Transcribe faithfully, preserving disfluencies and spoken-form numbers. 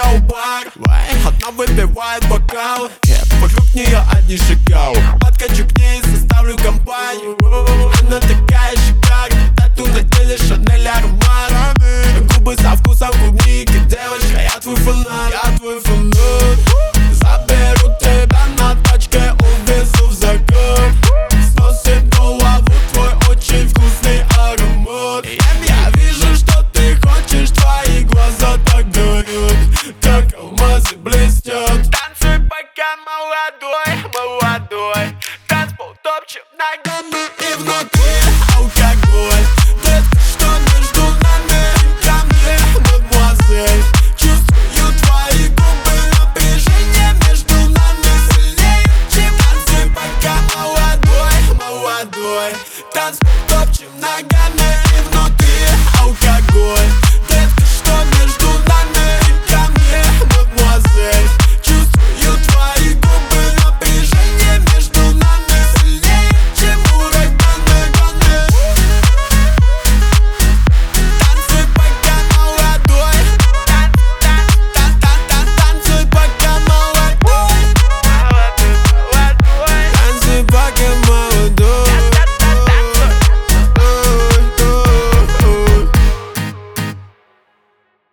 у бар, одна выпивает бокал, вокруг нее одни шакалы. Подкачу к ней, составлю компанию. Она такая шикарная, тату на теле Шанель аромат, губы со вкусом клубники. Девочка, я твой фанат, я твой фанат.